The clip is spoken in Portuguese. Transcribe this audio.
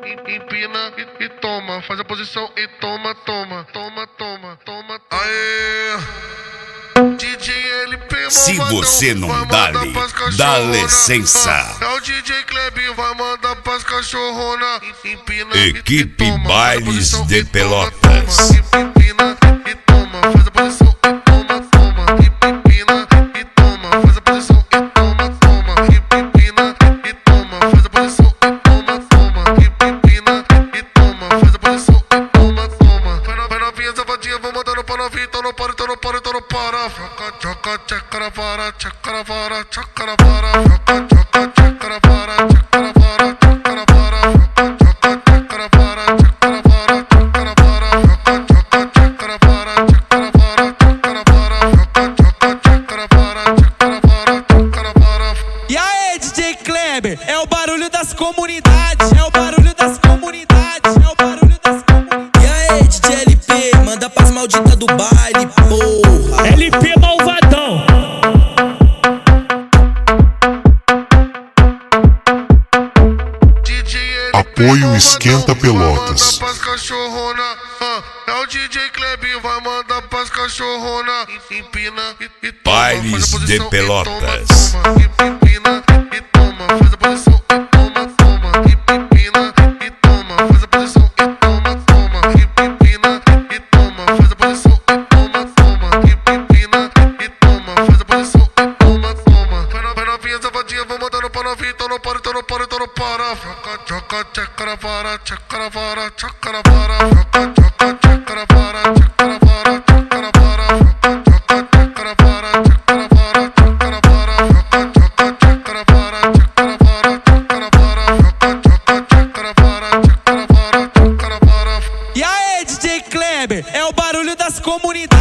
empina e toma. Faz a posição e toma, toma, toma, toma, toma. Aê! DJ LP, se você não dá-lhe, dá licença. É o DJ Klebinho, vai mandar pras cachorrona. Empina Equipe e toma. Bailes de Pelotas. Empina e toma. Faz a posição e toma, toma. Empina e toma. Faz a posição e toma, toma. Empina e toma. Faz a posição e toma, toma. Empina e toma. Faz a posição e toma, toma. Vai novinha, safadinha, vou mandando pra novinha. Então não para, então não para, então não para. Choca, tchacaravara, tchacaravara, tchacaravara. Choca, tchacaravara, tchacaravara, tchacaravara. Choca, tchacaravara, tchacaravara, tchacaravara. Choca, tchacaravara, tchacaravara, tchacaravara. Choca, tchacaravara, tchacaravara, tchacaravara. E aí, DJ Kleber, é o barulho das comunidades, é o barulho das comunidades, é o barulho das comunidades. E aí, DJ LP, manda pras malditas do baile, porra. LP malvadão. Apoio Esquenta Pelotas. É o DJ Klebinho, vai mandar pras cachorrona. Empina e toma. Bailes de Pelotas. Empina e toma. Faz a posição e toma, toma. Empina e toma. Faz a posição e toma, toma. Empina e toma. Faz a posição e toma, toma. Empina e toma. Faz a posição e toma, toma. Vai novinha, safadinha, vou mandando pra novinha. Então não para, então não para, então não para. Choca, tchacaravara, tchacaravara, tchacaravara. Choca, tchacaravara, tchacaravara, tchacaravara. Choca, tchacaravara, tchacaravara, tchacaravara. Choca, tchacaravara, tchacaravara, tchacaravara. Choca, tchacaravara, tchacaravara, tchacaravara. E aí, DJ Kleber, é o barulho das comunidades.